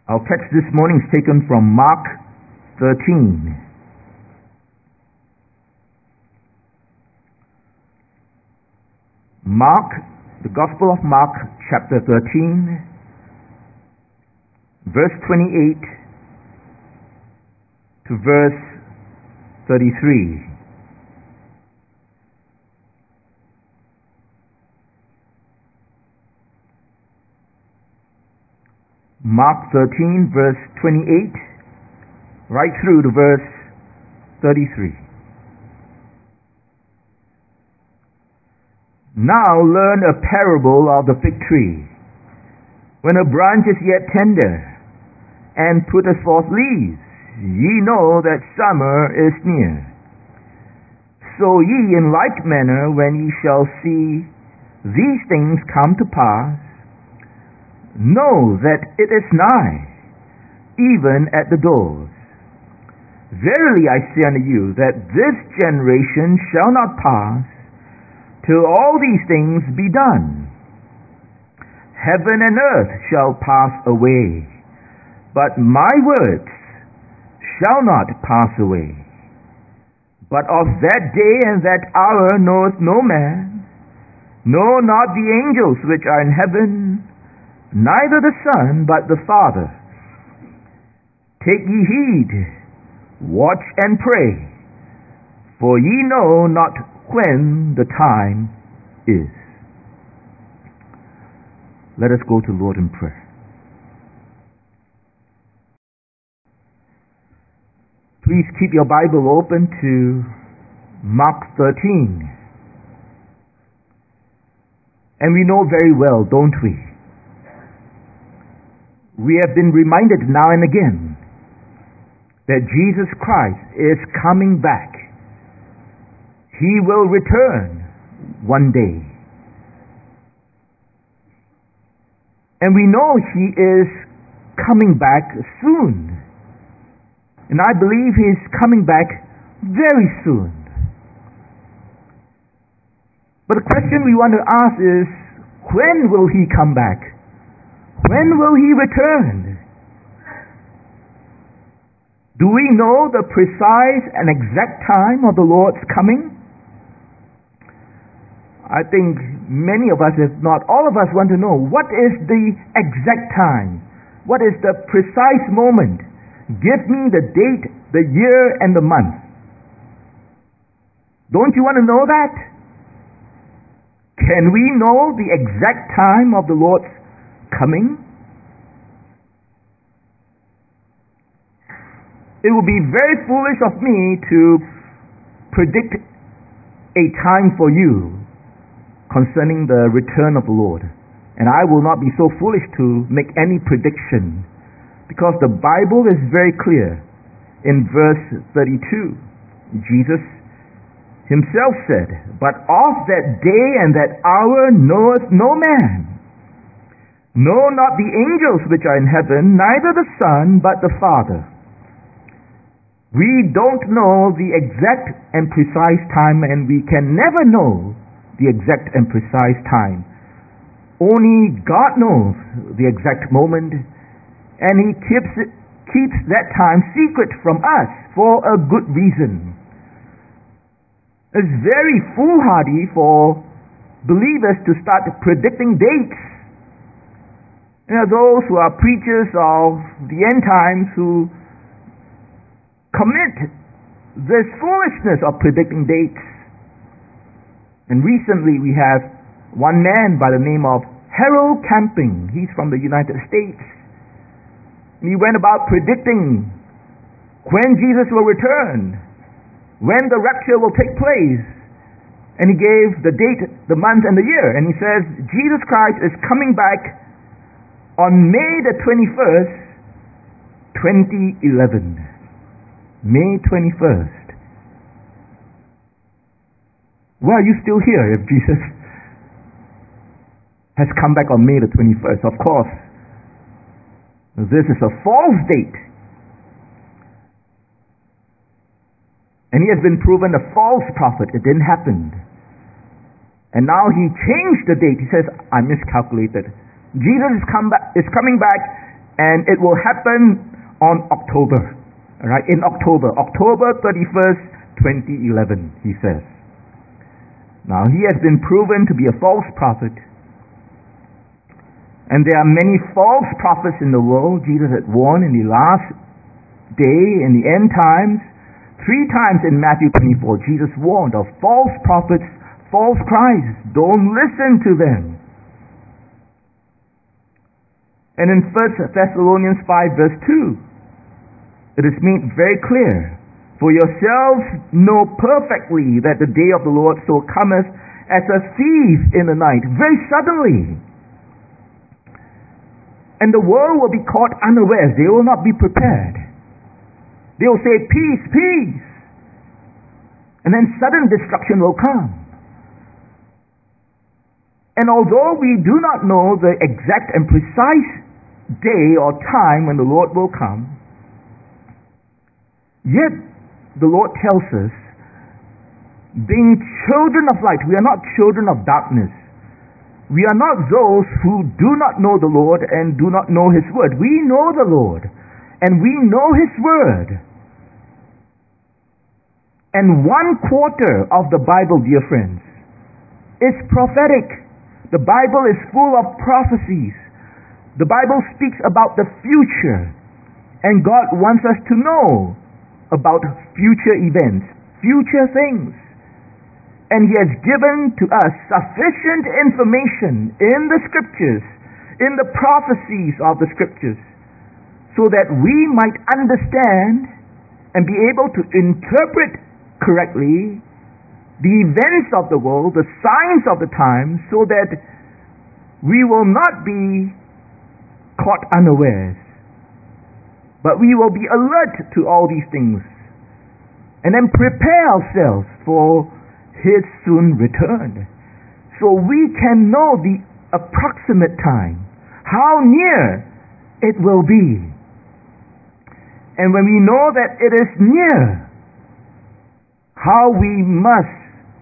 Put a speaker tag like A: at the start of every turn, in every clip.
A: Our text this morning is taken from Mark 13. Mark, the Gospel of Mark, chapter 13, verse 28 to verse 33. Mark 13, verse 28, right through to verse 33. Now learn a parable of the fig tree. When a branch is yet tender, and putteth forth leaves, ye know that summer is near. So ye in like manner, when ye shall see these things come to pass, know that it is nigh, even at the doors. Verily I say unto you, that this generation shall not pass till all these things be done. Heaven and earth shall pass away, but my words shall not pass away. But of that day and that hour knoweth no man, no, not the angels which are in heaven, neither the Son, but the Father. Take ye heed, watch and pray, for ye know not when the time is. Let us go to Lord in prayer. Please keep your Bible open to Mark 13. And we know very well, don't we? We have been reminded now and again that Jesus Christ is coming back. He will return one day. And we know He is coming back soon. And I believe He is coming back very soon. But the question we want to ask is, when will He come back? When will He return? Do we know the precise and exact time of the Lord's coming? I think many of us, if not all of us, want to know, what is the exact time? What is the precise moment? Give me the date, the year, and the month. Don't you want to know that? Can we know the exact time of the Lord's coming? It would be very foolish of me to predict a time for you concerning the return of the Lord. And I will not be so foolish to make any prediction, because the Bible is very clear. In verse 32, Jesus Himself said, "But of that day and that hour knoweth no man, no, not the angels which are in heaven, neither the Son, but the Father." We don't know the exact and precise time, and we can never know the exact and precise time. Only God knows the exact moment, and He keeps that time secret from us for a good reason. It's very foolhardy for believers to start predicting dates. There are those who are preachers of the end times who commit this foolishness of predicting dates. And recently we have one man by the name of Harold Camping. He's from the United States. And he went about predicting when Jesus will return, when the rapture will take place. And he gave the date, the month, and the year. And he says Jesus Christ is coming back on May the 21st, 2011. May 21st. Why are you still here if Jesus has come back on May the 21st? Of course, this is a false date. And he has been proven a false prophet. It didn't happen. And now he changed the date. He says, I miscalculated. Jesus is coming back And it will happen on October. Alright, in October 31st, 2011, he says. Now, he has been proven to be a false prophet. And there are many false prophets in the world. Jesus had warned in the last day, in the end times, 3 times in Matthew 24, Jesus warned of false prophets, false Christs. Don't listen to them. And in 1 Thessalonians 5 verse 2, it is made very clear, for yourselves know perfectly that the day of the Lord so cometh as a thief in the night, very suddenly. And the world will be caught unawares. They will not be prepared. They will say, peace, peace. And then sudden destruction will come. And although we do not know the exact and precise day or time when the Lord will come, yet the Lord tells us, being children of light, we are not children of darkness. We are not those who do not know the Lord and do not know His Word. We know the Lord and we know His Word. And 1/4 of the Bible, dear friends, is prophetic. The Bible is full of prophecies. The Bible speaks about the future, and God wants us to know about future events, future things. And He has given to us sufficient information in the Scriptures, in the prophecies of the Scriptures, so that we might understand and be able to interpret correctly the events of the world, the signs of the times, so that we will not be caught unawares, but we will be alert to all these things, and then prepare ourselves for His soon return, so we can know the approximate time, how near it will be. And when we know that it is near, how we must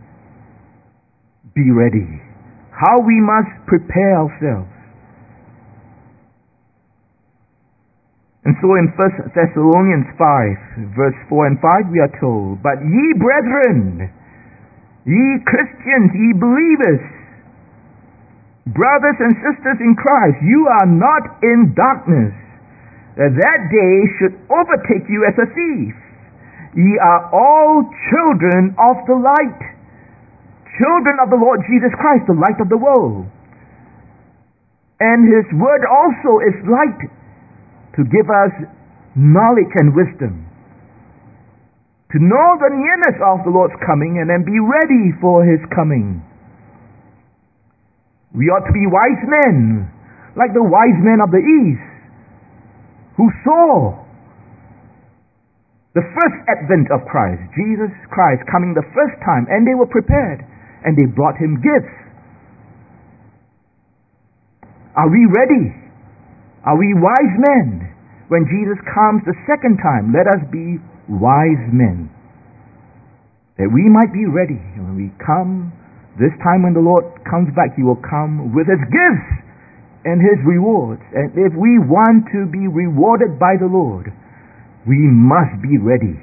A: be ready, how we must prepare ourselves. And so in 1 Thessalonians 5 verse 4 and 5 we are told, but ye brethren, ye Christians, ye believers, brothers and sisters in Christ, you are not in darkness, that day should overtake you as a thief. Ye are all children of the light, children of the Lord Jesus Christ, the light of the world. And His Word also is light, to give us knowledge and wisdom, to know the nearness of the Lord's coming and then be ready for His coming. We ought to be wise men, like the wise men of the East, who saw the first advent of Christ, Jesus Christ coming the first time, and they were prepared, and they brought Him gifts. Are we ready? Are we wise men? When Jesus comes the second time, let us be wise men, that we might be ready. And when we come, this time when the Lord comes back, He will come with His gifts and His rewards. And if we want to be rewarded by the Lord, we must be ready.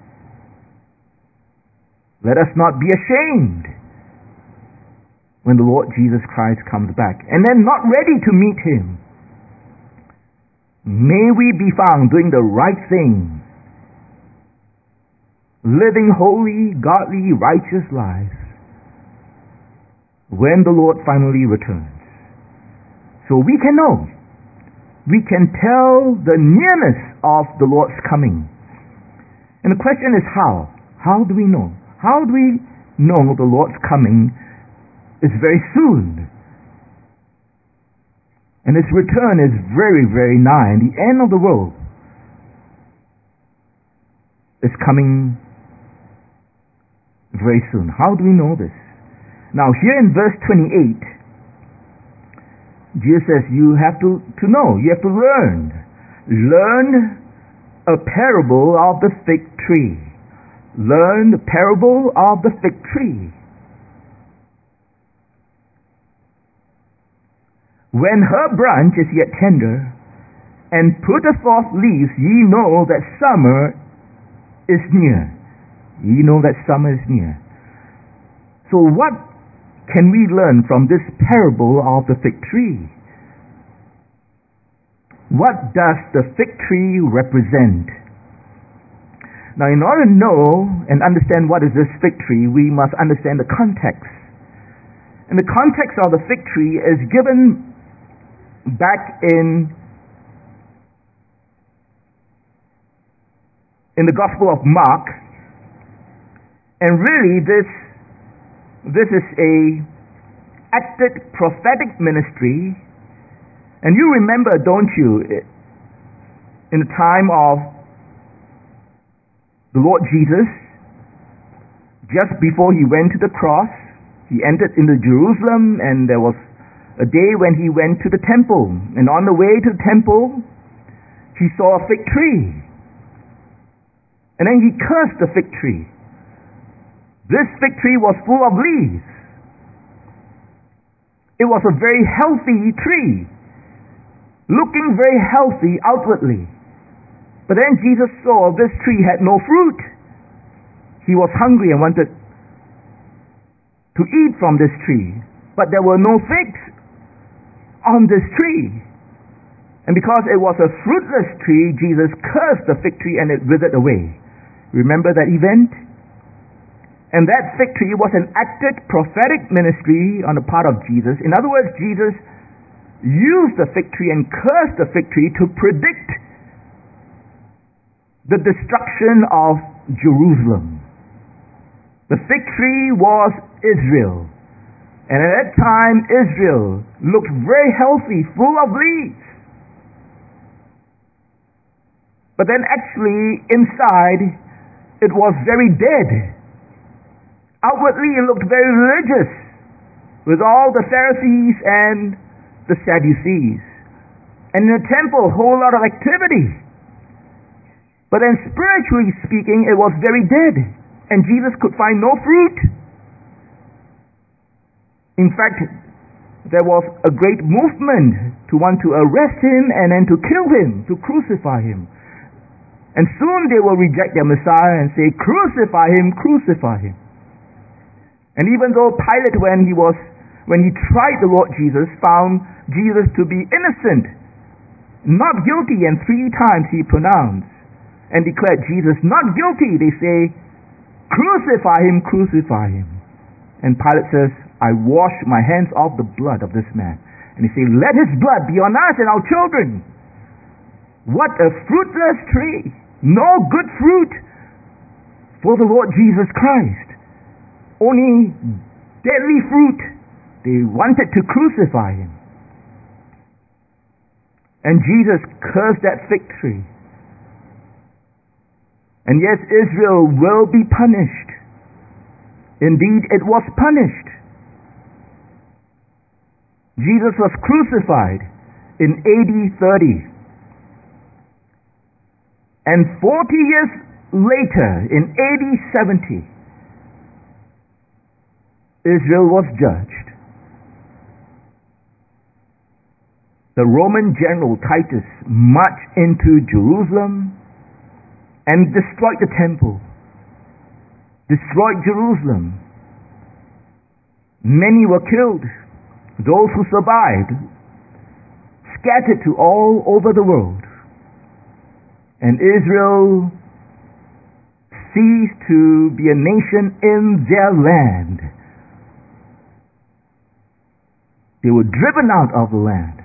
A: Let us not be ashamed when the Lord Jesus Christ comes back, and then not ready to meet Him. May we be found doing the right thing, living holy, godly, righteous lives when the Lord finally returns. So we can know, we can tell the nearness of the Lord's coming. And the question is how? How do we know? How do we know the Lord's coming is very soon? And His return is very, very nigh. And the end of the world is coming very soon. How do we know this? Now here in verse 28, Jesus says you have to know, you have to learn. Learn a parable of the fig tree. Learn the parable of the fig tree. When her branch is yet tender, and putteth forth leaves, ye know that summer is near. Ye know that summer is near. So what can we learn from this parable of the fig tree? What does the fig tree represent? Now, in order to know and understand what is this fig tree, we must understand the context. And the context of the fig tree is given back in the Gospel of Mark. And really this is a acted prophetic ministry. And you remember, don't you, in the time of the Lord Jesus, just before he went to the cross, he entered into Jerusalem, and there was a day when he went to the temple. And on the way to the temple, he saw a fig tree. And then he cursed the fig tree. This fig tree was full of leaves. It was a very healthy tree, looking very healthy outwardly. But then Jesus saw this tree had no fruit. He was hungry and wanted to eat from this tree, but there were no figs on this tree. And because it was a fruitless tree, Jesus cursed the fig tree and it withered away. Remember that event? And that fig tree was an acted prophetic ministry on the part of Jesus. In other words, Jesus used the fig tree and cursed the fig tree to predict the destruction of Jerusalem. The fig tree was Israel. And at that time, Israel looked very healthy, full of leaves. But then actually, inside, it was very dead. Outwardly, it looked very religious, with all the Pharisees and the Sadducees. And in the temple, a whole lot of activity. But then spiritually speaking, it was very dead, and Jesus could find no fruit. In fact, there was a great movement to want to arrest him and then to kill him, to crucify him. And soon they will reject their Messiah and say, "Crucify him, crucify him." And even though Pilate, when he tried the Lord Jesus, found Jesus to be innocent, not guilty, and 3 times he pronounced and declared Jesus not guilty, they say, "Crucify him, crucify him." And Pilate says, "I wash my hands off the blood of this man." And he says, "Let his blood be on us and our children." What a fruitless tree. No good fruit for the Lord Jesus Christ. Only deadly fruit. They wanted to crucify him. And Jesus cursed that fig tree. And yes, Israel will be punished. Indeed, it was punished. Jesus was crucified in AD 30. And 40 years later, in AD 70, Israel was judged. The Roman general Titus marched into Jerusalem and destroyed the temple, destroyed Jerusalem. Many were killed. Those who survived scattered to all over the world. And Israel ceased to be a nation in their land. They were driven out of the land.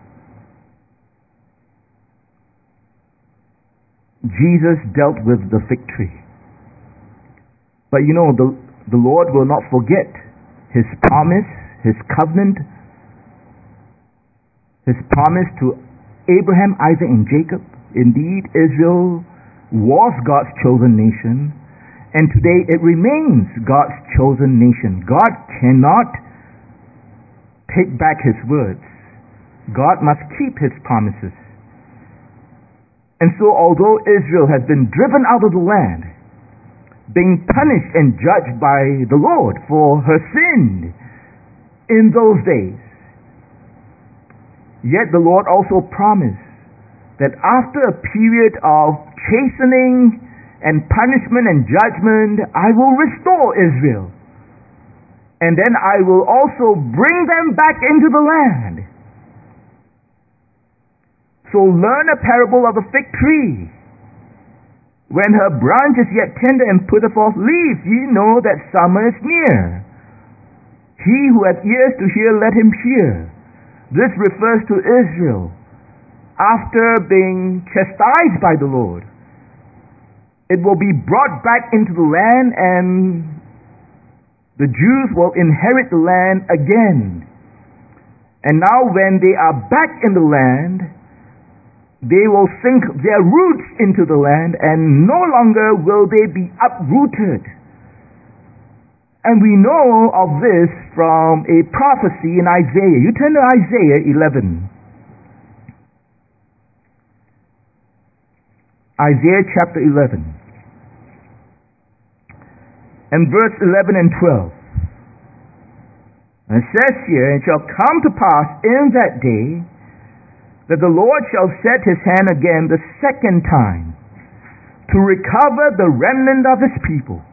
A: Jesus dealt with the fig tree. But you know, the Lord will not forget his promise, his covenant, his promise to Abraham, Isaac, and Jacob. Indeed, Israel was God's chosen nation, and today it remains God's chosen nation. God cannot take back his words. God must keep his promises. And so, although Israel has been driven out of the land, being punished and judged by the Lord for her sin in those days, yet the Lord also promised that after a period of chastening and punishment and judgment, I will restore Israel. And then I will also bring them back into the land. So learn a parable of the fig tree. When her branch is yet tender and putteth forth leaves, ye know that summer is near. He who hath ears to hear, let him hear. This refers to Israel after being chastised by the Lord. It will be brought back into the land, and the Jews will inherit the land again. And now when they are back in the land, they will sink their roots into the land, and no longer will they be uprooted. And we know of this from a prophecy in Isaiah. You turn to Isaiah 11. Isaiah chapter 11. And verse 11 and 12. And it says here, "It shall come to pass in that day that the Lord shall set his hand again the second time to recover the remnant of his people."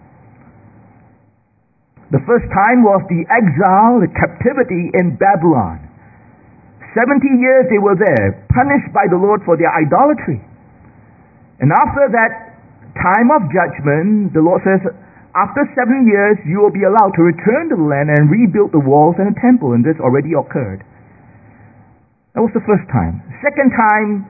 A: The first time was the exile, the captivity in Babylon. 70 years they were there, punished by the Lord for their idolatry. And after that time of judgment, the Lord says, after 7 years you will be allowed to return to the land and rebuild the walls and the temple. And this already occurred. That was the first time. Second time,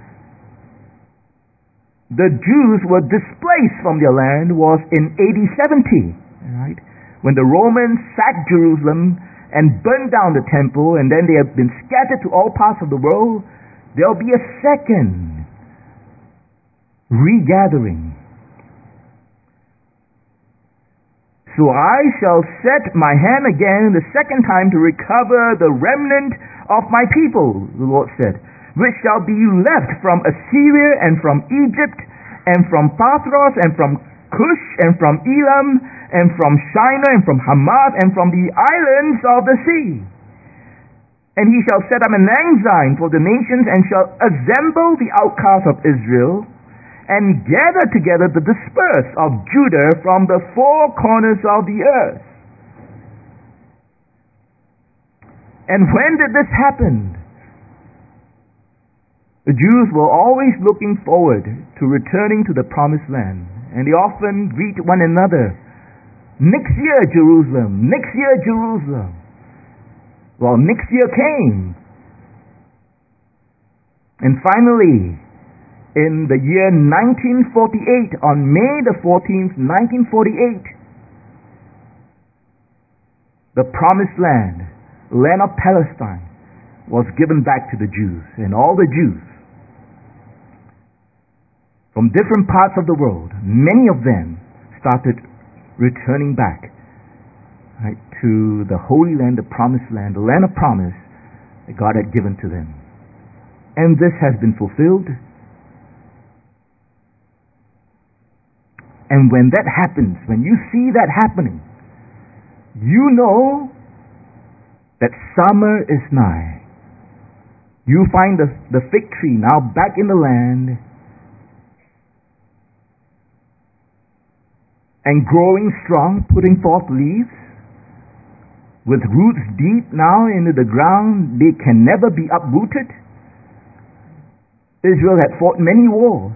A: the Jews were displaced from their land was in AD 70, right? When the Romans sacked Jerusalem and burned down the temple, and then they have been scattered to all parts of the world. There will be a second regathering. "So I shall set my hand again the second time to recover the remnant of my people," the Lord said, "which shall be left from Assyria and from Egypt and from Pathros and from Cush and from Elam and from Shinar and from Hamath and from the islands of the sea. And he shall set up an ensign for the nations and shall assemble the outcasts of Israel and gather together the dispersed of Judah from the four corners of the earth." And when did this happen? The Jews were always looking forward to returning to the promised land. And they often greet one another, "Next year, Jerusalem, next year, Jerusalem." Well, next year came. And finally, in the year 1948, on May the 14th, 1948, the promised land, land of Palestine, was given back to the Jews. And all the Jews from different parts of the world, many of them started returning back, right, to the Holy Land, the promised land, the land of promise that God had given to them. And this has been fulfilled. And when that happens, when you see that happening, you know that summer is nigh. You find the fig tree now back in the land and growing strong, putting forth leaves, with roots deep now into the ground. They can never be uprooted. Israel had fought many wars,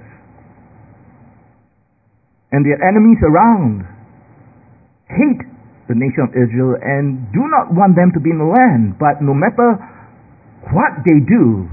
A: and their enemies around hate the nation of Israel and do not want them to be in the land. But no matter what they do,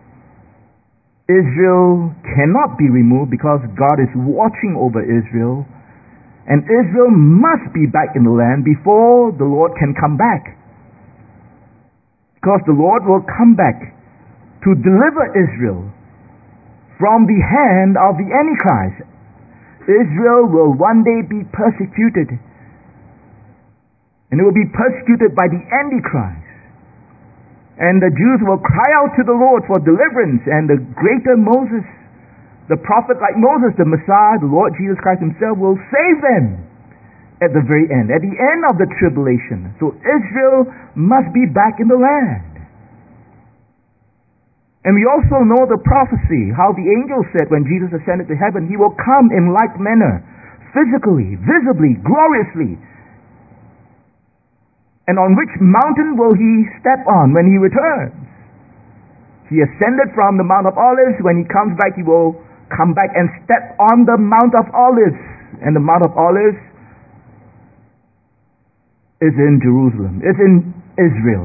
A: Israel cannot be removed because God is watching over Israel. And Israel must be back in the land before the Lord can come back. Because the Lord will come back to deliver Israel from the hand of the Antichrist. Israel will one day be persecuted. And it will be persecuted by the Antichrist. And the Jews will cry out to the Lord for deliverance. And the greater Moses, the prophet like Moses, the Messiah, the Lord Jesus Christ himself, will save them at the very end, at the end of the tribulation. So Israel must be back in the land. And we also know the prophecy, how the angel said when Jesus ascended to heaven, he will come in like manner, physically, visibly, gloriously. And on which mountain will he step on when he returns? He ascended from the Mount of Olives. When he comes back, he will come back and step on the Mount of Olives. And the Mount of Olives is in Jerusalem, is in Israel.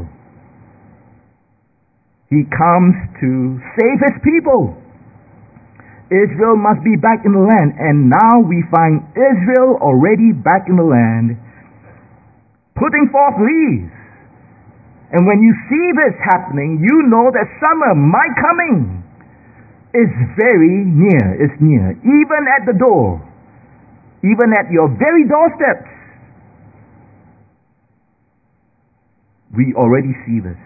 A: He comes to save his people. Israel must be back in the land. And now we find Israel already back in the land, putting forth leaves. And when you see this happening, you know that summer, my coming, is very near. It's near. Even at the door. Even at your very doorsteps. We already see this.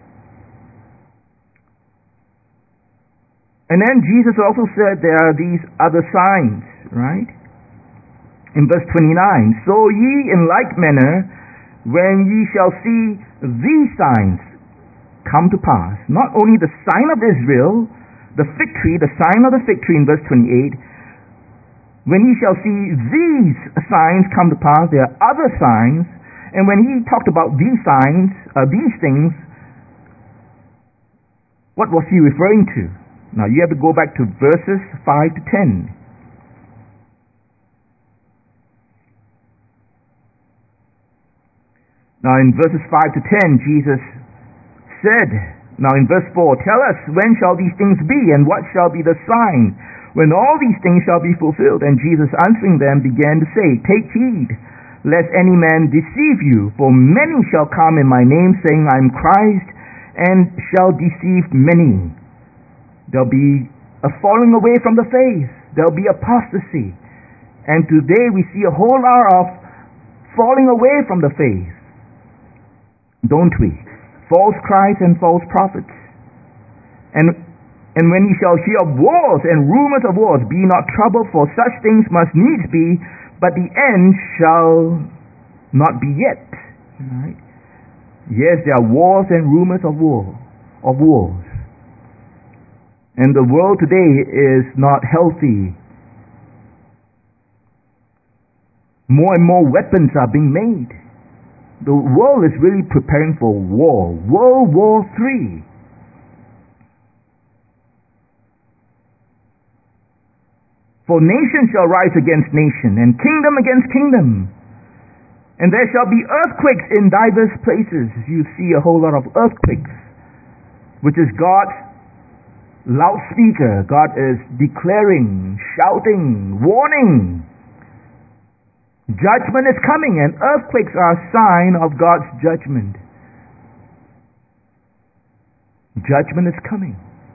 A: And then Jesus also said there are these other signs, right? In verse 29, so ye in like manner, when ye shall see these signs come to pass, not only the sign of Israel, the fig tree, the sign of the fig tree in verse 28, when ye shall see these signs come to pass, there are other signs, and when he talked about these signs, these things, what was he referring to? Now you have to go back to verses 5 to 10. Now in verses 5 to 10, Jesus said, now in verse 4, tell us, when shall these things be, and what shall be the sign when all these things shall be fulfilled? And Jesus answering them began to say, take heed, lest any man deceive you, for many shall come in my name, saying, I am Christ, and shall deceive many. There'll be a falling away from the faith. There'll be apostasy. And today we see a whole lot of falling away from the faith. Don't we? False Christs and false prophets. And when ye shall hear of wars and rumors of wars, be not troubled, for such things must needs be, but the end shall not be yet. Right? Yes, there are wars and rumors of wars. And the world today is not healthy. More and more weapons are being made. The world is really preparing for war. World War III. For nation shall rise against nation, and kingdom against kingdom. And there shall be earthquakes in diverse places. You see a whole lot of earthquakes, which is God's loudspeaker. God is declaring, shouting, warning. Judgment is coming, and earthquakes are a sign of God's judgment. Judgment is coming.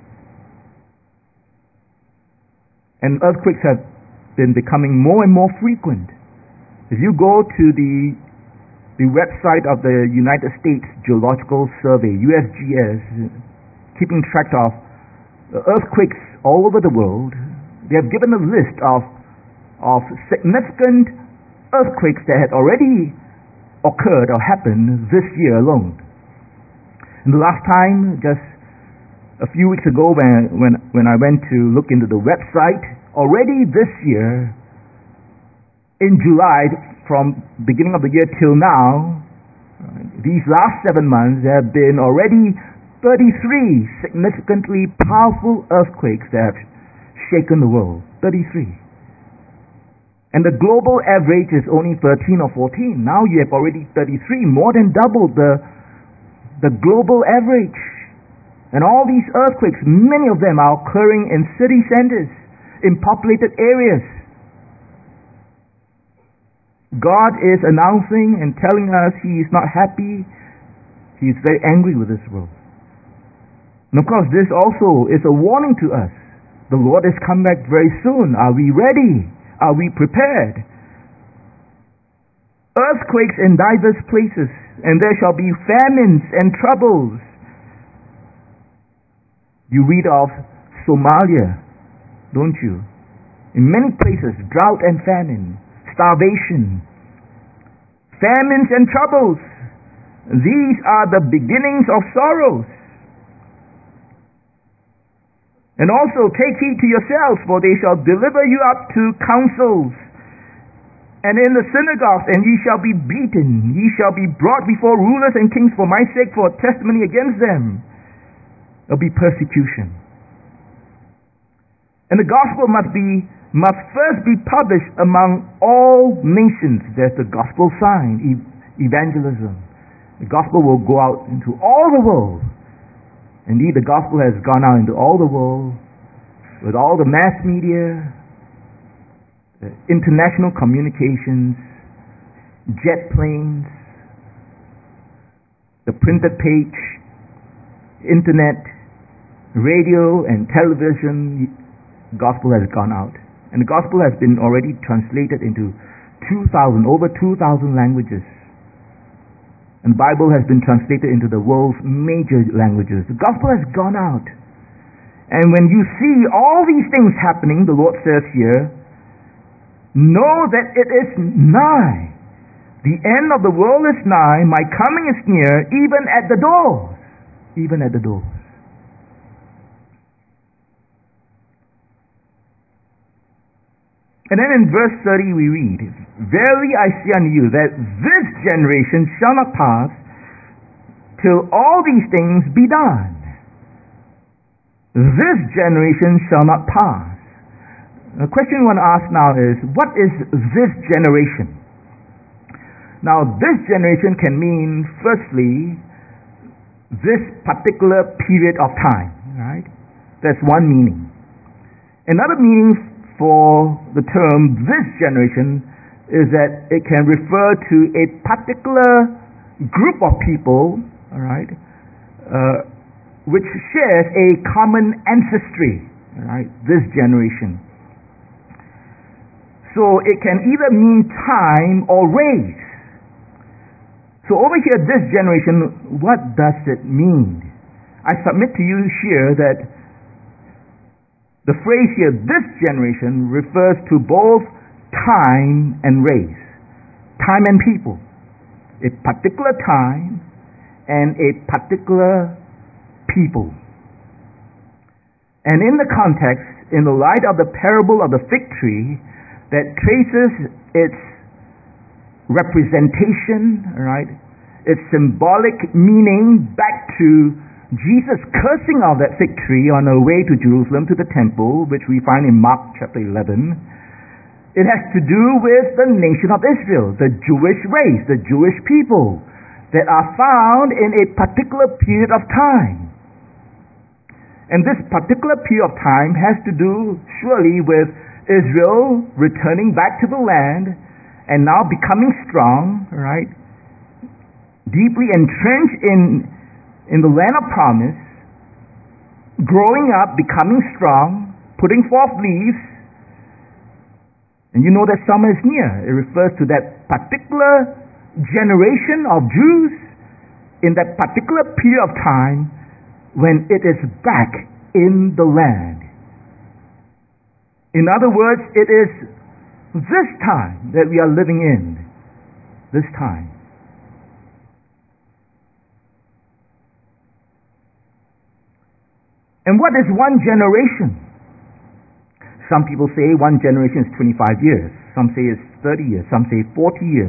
A: And earthquakes have been becoming more and more frequent. If you go to the website of the United States Geological Survey, USGS, keeping track of earthquakes all over the world, they have given a list of significant earthquakes that had already occurred or happened this year alone. And the last time, just a few weeks ago, when I went to look into the website, already this year, in July, from beginning of the year till now, these last 7 months, there have been already 33 significantly powerful earthquakes that have shaken the world. 33. And the global average is only 13 or 14. Now you have already 33, more than double the global average. And all these earthquakes, many of them are occurring in city centers, in populated areas. God is announcing and telling us He is not happy. He is very angry with this world. And of course, this also is a warning to us. The Lord has come back very soon. Are we ready? Are we prepared? Earthquakes in diverse places, and there shall be famines and troubles. You read of Somalia, don't you? In many places, drought and famine, starvation, famines and troubles. These are the beginnings of sorrows. And also take heed to yourselves, for they shall deliver you up to councils, and in the synagogues, and ye shall be beaten. Ye shall be brought before rulers and kings for my sake, for a testimony against them. There'll be persecution. And the gospel must first be published among all nations. There's the gospel sign, evangelism. The gospel will go out into all the world. Indeed, the gospel has gone out into all the world with all the mass media, international communications, jet planes, the printed page, internet, radio and television. The gospel has gone out. And the gospel has been already translated into over 2,000 languages. And the Bible has been translated into the world's major languages. The gospel has gone out. And when you see all these things happening, the Lord says here, know that it is nigh. The end of the world is nigh. My coming is near, even at the doors. Even at the doors. And then in verse 30 we read, verily I say unto you that this generation shall not pass till all these things be done. This generation shall not pass. The question we want to ask now is, what is this generation? Now this generation can mean, firstly, this particular period of time, right? That's one meaning. Another meaning for the term this generation is that it can refer to a particular group of people, all right, which shares a common ancestry, all right, this generation. So it can either mean time or race. So over here, this generation, what does it mean? I submit to you here that the phrase here, this generation, refers to both time and race. Time and people. A particular time and a particular people. And in the context, in the light of the parable of the fig tree that traces its representation, right, its symbolic meaning back to Jesus cursing of that fig tree on the way to Jerusalem, to the temple, which we find in Mark chapter 11. It has to do with the nation of Israel, the Jewish race, the Jewish people that are found in a particular period of time. And this particular period of time has to do surely with Israel returning back to the land and now becoming strong, right? Deeply entrenched in the land of promise, growing up, becoming strong, putting forth leaves. And you know that summer is near. It refers to that particular generation of Jews in that particular period of time when it is back in the land. In other words, it is this time that we are living in. This time. And what is one generation? Some people say one generation is 25 years. Some say it's 30 years. Some say 40 years.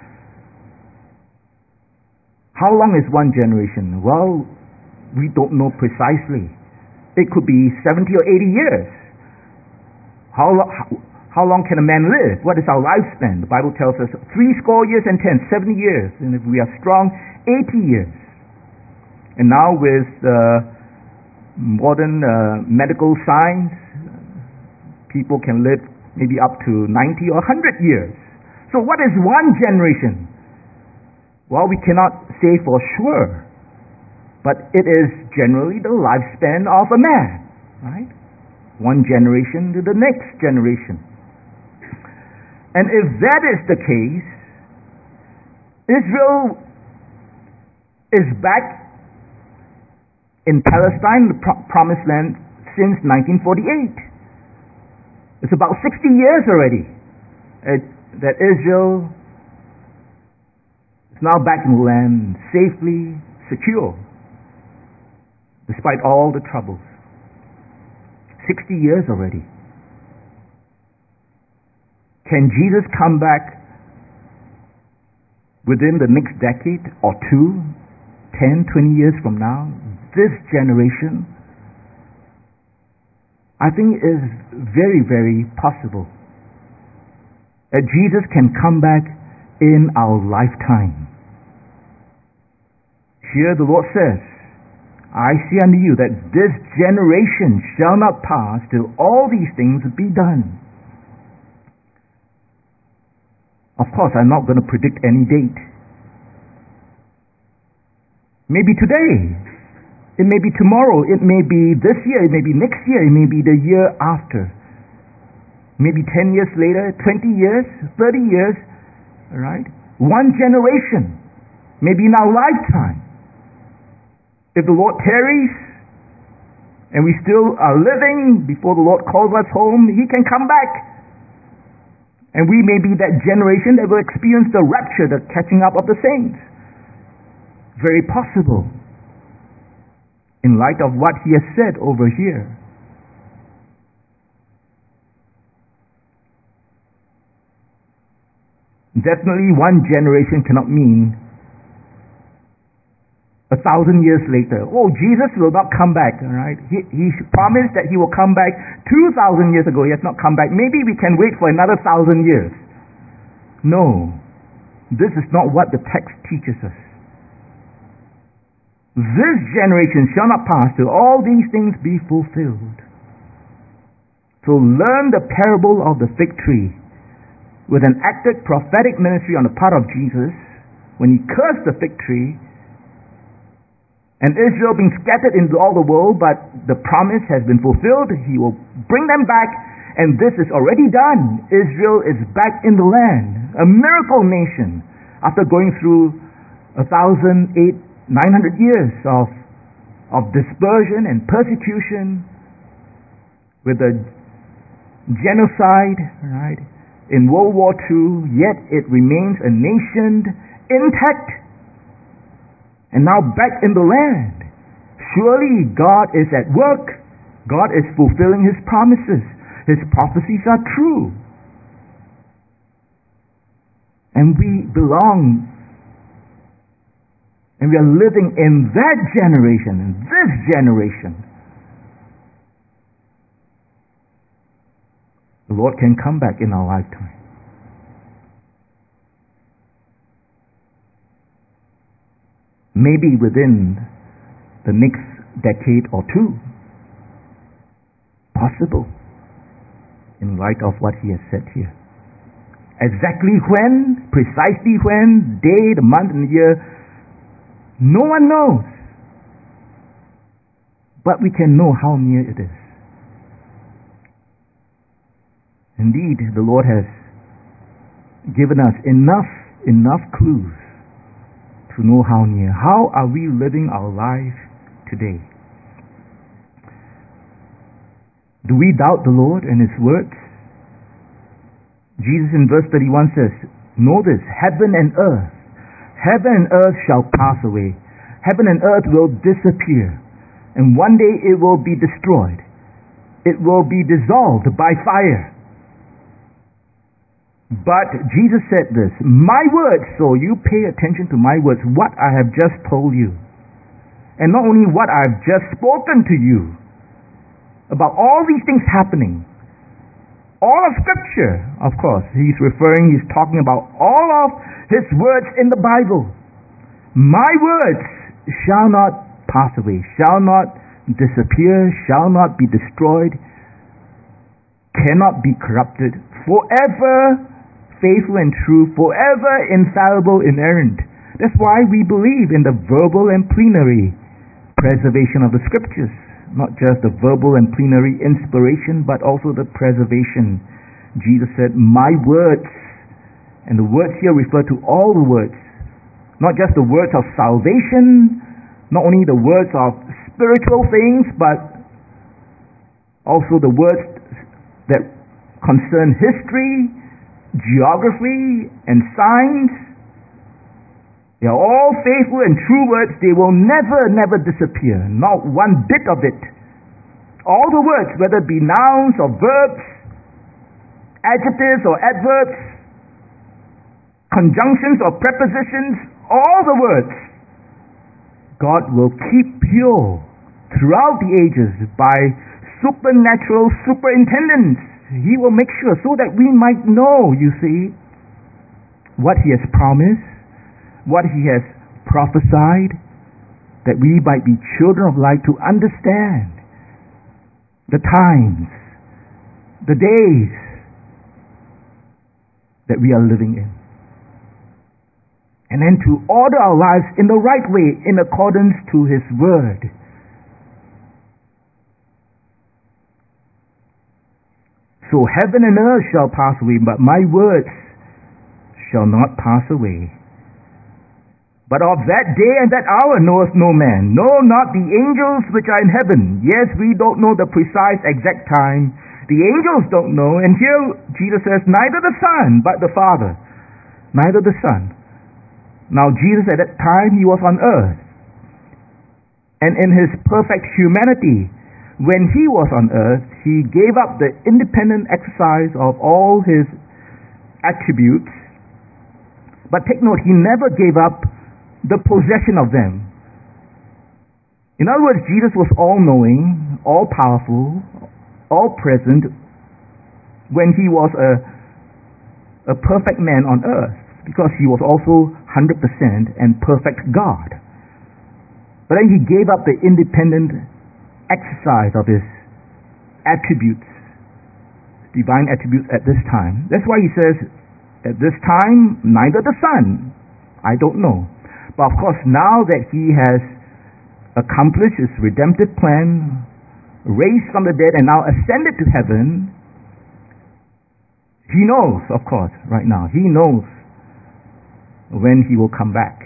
A: How long is one generation? Well, we don't know precisely. It could be 70 or 80 years. How long can a man live? What is our lifespan? The Bible tells us 70 years and 10, 70 years. And if we are strong, 80 years. And now with modern medical science, people can live maybe up to 90 or 100 years. So what is one generation? Well, we cannot say for sure, but it is generally the lifespan of a man, right? One generation to the next generation. And if that is the case, Israel is back in Palestine, the promised land, since 1948. It's about 60 years already that Israel is now back in the land, safely, secure, despite all the troubles. 60 years already. Can Jesus come back within the next decade or two, 10, 20 years from now? This generation, I think is very, very possible that Jesus can come back in our lifetime. Here the Lord says, I say unto you that this generation shall not pass till all these things be done. Of course, I'm not going to predict any date. Maybe today. It may be tomorrow. It may be this year. It may be next year. It may be the year after. Maybe 10 years later, 20 years, 30 years. Right? One generation. Maybe in our lifetime. If the Lord tarries and we still are living before the Lord calls us home, He can come back. And we may be that generation that will experience the rapture, the catching up of the saints. Very possible. In light of what He has said over here. Definitely one generation cannot mean 1,000 years later. Oh, Jesus will not come back. All right? He promised that He will come back 2,000 years ago. He has not come back. Maybe we can wait for another 1,000 years. No. This is not what the text teaches us. This generation shall not pass till all these things be fulfilled. So learn the parable of the fig tree with an active prophetic ministry on the part of Jesus when He cursed the fig tree and Israel being scattered into all the world, but the promise has been fulfilled. He will bring them back, and this is already done. Israel is back in the land, a miracle nation, after going through 900 years of dispersion and persecution, with a genocide, right, in World War II, yet it remains a nation intact and now back in the land. Surely God is at work. God is fulfilling His promises. His prophecies are true. And we belong and we are living in that generation, in this generation. The Lord can come back in our lifetime. Maybe within the next decade or two. Possible. In light of what He has said here. Exactly when, precisely when, day, the month, and the year, no one knows. But we can know how near it is. Indeed, the Lord has given us enough clues to know how near. How are we living our life today? Do we doubt the Lord and His words? Jesus in verse 31 says, know this, heaven and earth shall pass away. Heaven and earth will disappear. And one day it will be destroyed. It will be dissolved by fire. But Jesus said this, my words, so you pay attention to my words, what I have just told you. And not only what I have just spoken to you, about all these things happening. All of Scripture, of course, he's talking about all of His words in the Bible. My words shall not pass away, shall not disappear, shall not be destroyed, cannot be corrupted, forever faithful and true, forever infallible, inerrant. That's why we believe in the verbal and plenary preservation of the Scriptures. Not just the verbal and plenary inspiration, but also the preservation. Jesus said, my words, and the words here refer to all the words, not just the words of salvation, not only the words of spiritual things, but also the words that concern history, geography, and science. They are all faithful and true words. They will never disappear. Not one bit of it All the words, whether it be nouns or verbs, adjectives or adverbs, conjunctions or prepositions, all the words, God will keep pure throughout the ages by supernatural superintendence. He will make sure so that we might know, you see, what He has promised, what He has prophesied, that we might be children of light to understand the times, the days that we are living in. And then to order our lives in the right way in accordance to His Word. So heaven and earth shall pass away, but my words shall not pass away. But of that day and that hour knoweth no man, no, not the angels which are in heaven. Yes, we don't know the precise exact time. The angels don't know. And here Jesus says, neither the Son, but the Father. Neither the Son. Now Jesus at that time, He was on earth. And in His perfect humanity, when He was on earth, He gave up the independent exercise of all His attributes. But take note, He never gave up the possession of them. In other words, Jesus was all-knowing, all-powerful, all-present when He was a perfect man on earth, because He was also 100% and perfect God. But then He gave up the independent exercise of His attributes, divine attributes at this time. That's why He says, at this time, neither the Son, I don't know. But of course, now that He has accomplished His redemptive plan, raised from the dead, and now ascended to heaven, He knows, of course, right now. He knows when He will come back.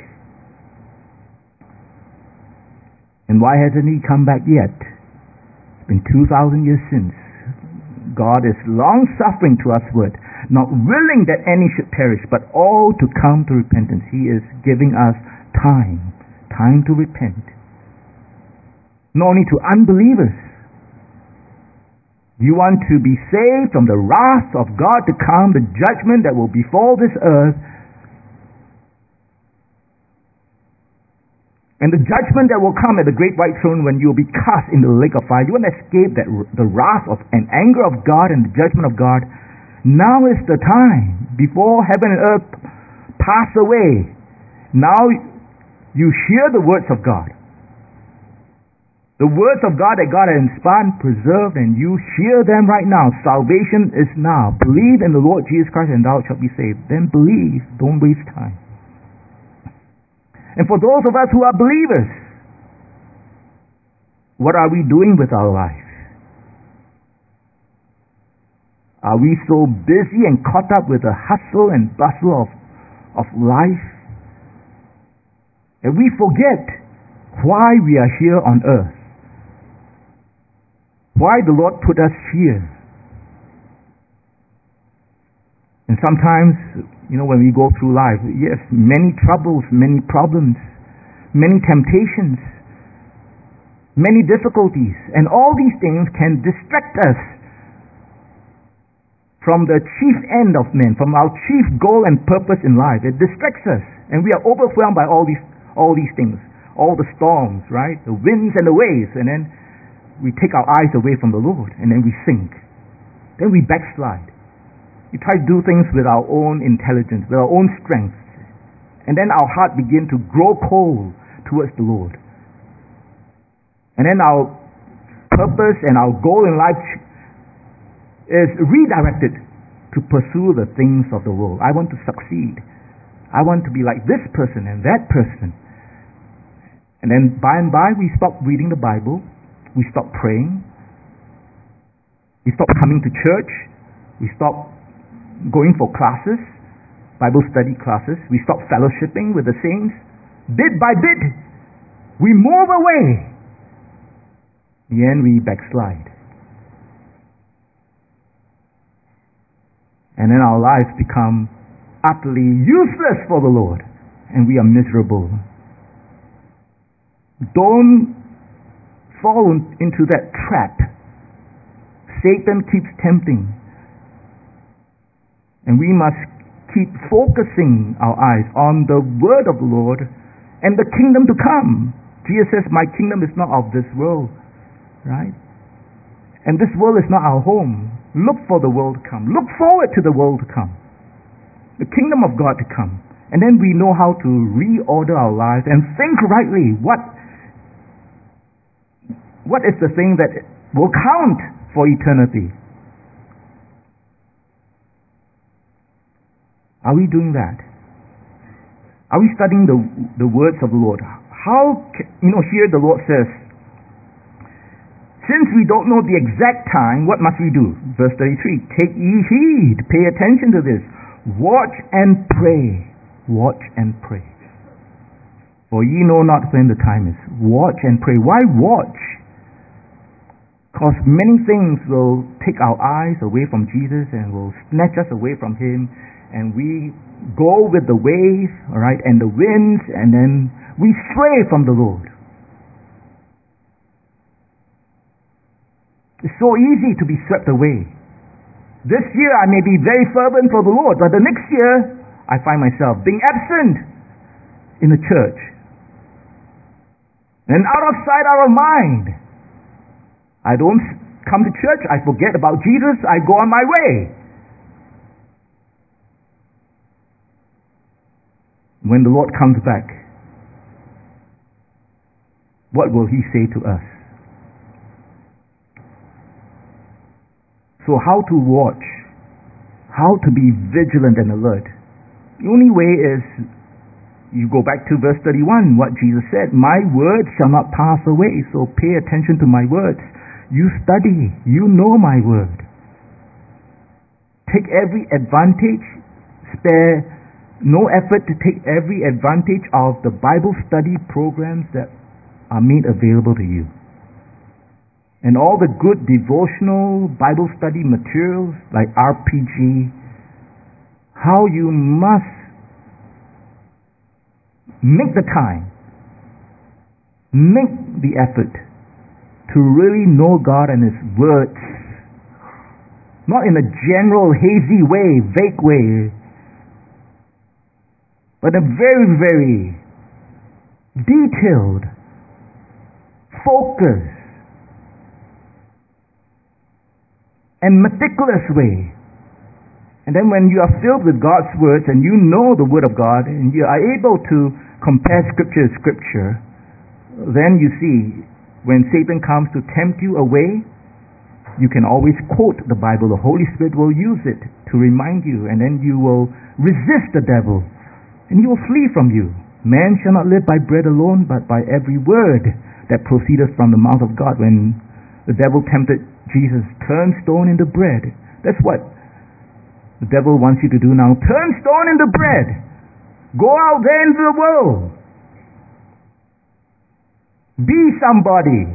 A: And why hasn't He come back yet? It's been 2,000 years since. God is long-suffering to usward, not willing that any should perish, but all to come to repentance. He is giving us time to repent. Not only to unbelievers. You want to be saved from the wrath of God to come, the judgment that will befall this earth, and the judgment that will come at the great white throne when you will be cast in the lake of fire. You want to escape the wrath of and anger of God and the judgment of God. Now is the time, before heaven and earth pass away. Now you hear the words of God. The words of God that God has inspired and preserved, and you hear them right now. Salvation is now. Believe in the Lord Jesus Christ and thou shalt be saved. Then believe. Don't waste time. And for those of us who are believers, what are we doing with our life? Are we so busy and caught up with the hustle and bustle of life that we forget why we are here on earth? Why the Lord put us here? And sometimes, when we go through life, yes, many troubles, many problems, many temptations, many difficulties, and all these things can distract us from the chief end of men, from our chief goal and purpose in life. It distracts us, and we are overwhelmed by all these things, all the storms, right? The winds and the waves, and then we take our eyes away from the Lord, and then we sink. Then we backslide. We try to do things with our own intelligence, with our own strength, and then our heart begin to grow cold towards the Lord. And then our purpose and our goal in life is redirected to pursue the things of the world. I want to succeed. I want to be like this person and that person. And then by and by we stop reading the Bible. We stop praying. We stop coming to church. We stop going for classes, Bible study classes. We stop fellowshipping with the saints. Bit by bit, we move away. In the end, we backslide. And then our lives become utterly useless for the Lord, and we are miserable. Don't fall into that trap Satan keeps tempting. And we must keep focusing our eyes on the word of the Lord and the kingdom to come. Jesus says, my kingdom is not of this world, right? And this world is not our home. Look for the world to come. Look forward to the world to come. The kingdom of God to come. And then we know how to reorder our lives and think rightly. What is the thing that will count for eternity? Are we doing that? Are we studying the words of the Lord? Here the Lord says, since we don't know the exact time, what must we do? Verse 33, take ye heed, pay attention to this. Watch and pray. Watch and pray. For ye know not when the time is. Watch and pray. Why watch? Because many things will take our eyes away from Jesus and will snatch us away from Him. And we go with the waves, all right, and the winds, and then we stray from the Lord. It's so easy to be swept away. This year I may be very fervent for the Lord, but the next year I find myself being absent in the church. And out of sight, out of mind. I don't come to church, I forget about Jesus, I go on my way. When the Lord comes back, what will He say to us? So how to watch, how to be vigilant and alert. The only way is you go back to verse 31, what Jesus said, my word shall not pass away, so pay attention to my words. You study, you know my word. Take every advantage, spare no effort to take every advantage of the Bible study programs that are made available to you. And all the good devotional Bible study materials like RPG, how you must make the time, make the effort to really know God and His words. Not in a general, hazy way, vague way, but a very, very detailed, focused, and meticulous way. And then when you are filled with God's words and you know the Word of God and you are able to compare Scripture to Scripture, then you see, when Satan comes to tempt you away, you can always quote the Bible. The Holy Spirit will use it to remind you, and then you will resist the devil and he will flee from you. Man shall not live by bread alone, but by every word that proceedeth from the mouth of God. When the devil tempted Jesus, turn stone into bread. That's what the devil wants you to do now. Turn stone into bread. Go out there into the world. Be somebody.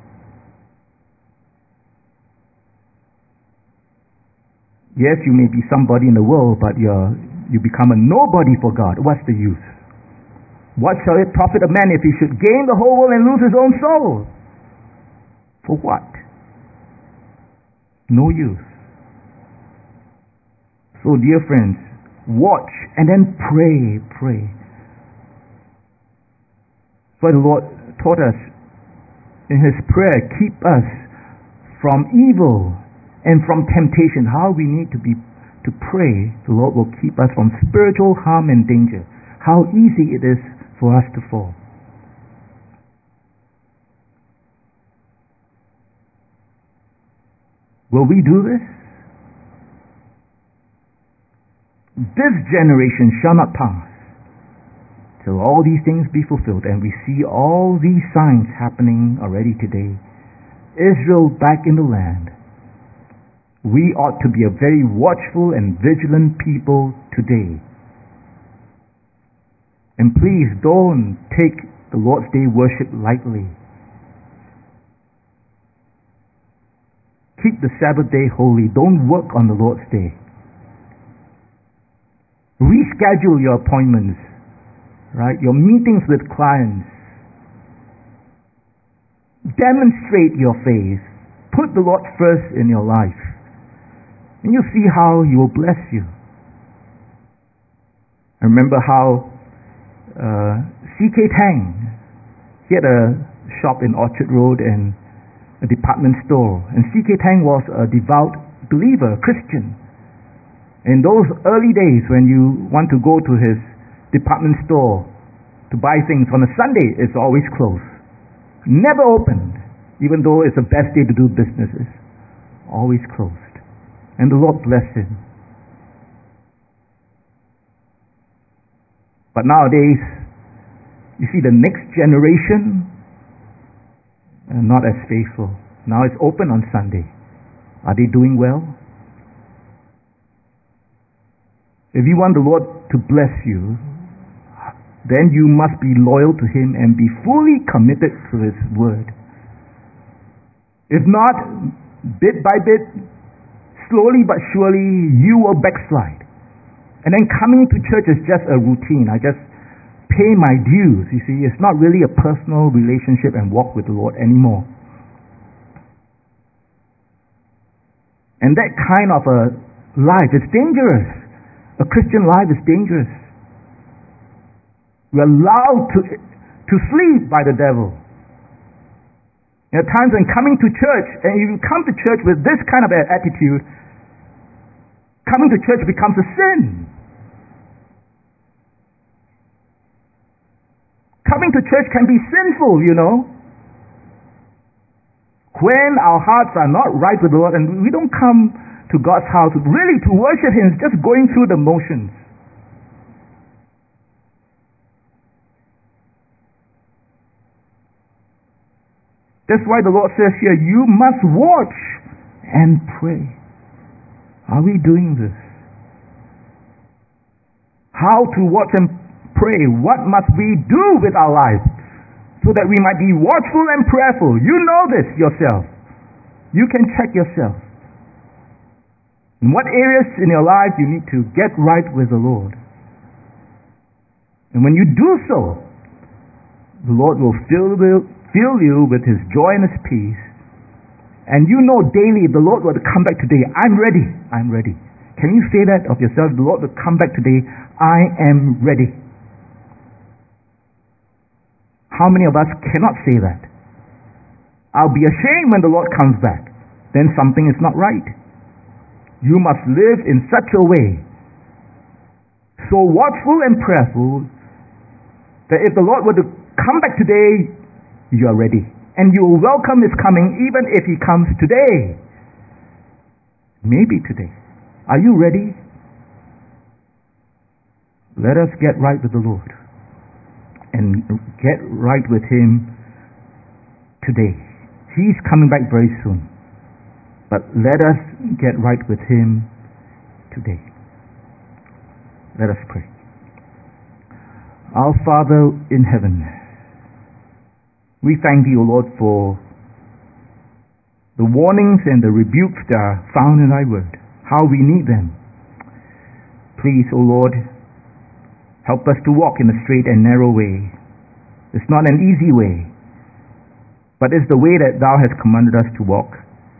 A: Yes, you may be somebody in the world, but you become a nobody for God. What's the use? What shall it profit a man if he should gain the whole world and lose his own soul? For what? No use. So, dear friends, watch and then pray. For the Lord taught us in His prayer, keep us from evil and from temptation. How we need to pray, the Lord will keep us from spiritual harm and danger. How easy it is for us to fall. Will we do this? This generation shall not pass till all these things be fulfilled. And we see all these signs happening already today. Israel back in the land. We ought to be a very watchful and vigilant people today. And please don't take the Lord's Day worship lightly. Keep the Sabbath day holy. Don't work on the Lord's Day. Reschedule your appointments, right? Your meetings with clients. Demonstrate your faith. Put the Lord first in your life, and you'll see how He will bless you. I remember how C.K. Tang, he had a shop in Orchard Road and a department store. And C.K. Tang was a devout believer, Christian. In those early days when you want to go to his department store to buy things on a Sunday, it's always closed. Never opened, even though it's the best day to do businesses. Always closed. And the Lord blessed him. But nowadays, you see the next generation not as faithful. Now it's open on Sunday. Are they doing well? If you want the Lord to bless you, then you must be loyal to Him and be fully committed to His word. If not, bit by bit, slowly but surely, you will backslide. And then coming to church is just a routine. I just pay my dues. You see, it's not really a personal relationship and walk with the Lord anymore. And that kind of a life is dangerous. A Christian life is dangerous. We're allowed to sleep by the devil. There are times when coming to church, and you come to church with this kind of an attitude, coming to church becomes a sin. Coming to church can be sinful, you know. When our hearts are not right with the Lord and we don't come to God's house really to worship Him, it's just going through the motions. That's why the Lord says here, you must watch and pray. Are we doing this? How to watch and pray? What must we do with our lives so that we might be watchful and prayerful? You know this yourself. You can check yourself. In what areas in your life you need to get right with the Lord. And when you do so, the Lord will fill you with His joy and His peace. And you know daily, if the Lord were to come back today, I'm ready. I'm ready. Can you say that of yourself? The Lord will come back today, I am ready. How many of us cannot say that? I'll be ashamed when the Lord comes back. Then something is not right. You must live in such a way, so watchful and prayerful, that if the Lord were to come back today, you are ready. And you will welcome His coming even if He comes today. Maybe today. Are you ready? Let us get right with the Lord and get right with Him today. He's coming back very soon. But let us get right with Him today. Let us pray. Our Father in heaven, we thank Thee, O Lord, for the warnings and the rebukes that are found in Thy word, how we need them. Please, O Lord, help us to walk in a straight and narrow way. It's not an easy way, but it's the way that Thou hast commanded us to walk.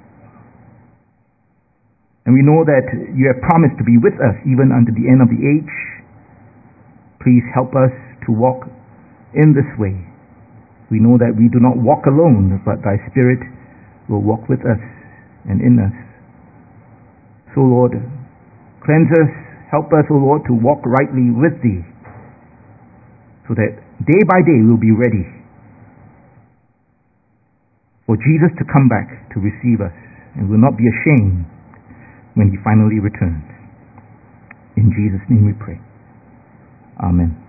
A: And we know that You have promised to be with us even unto the end of the age. Please help us to walk in this way. We know that we do not walk alone, but Thy Spirit will walk with us and in us. So Lord, cleanse us, help us, O Lord, to walk rightly with Thee, so that day by day we'll be ready for Jesus to come back to receive us, and will not be ashamed when He finally returns. In Jesus' name we pray. Amen.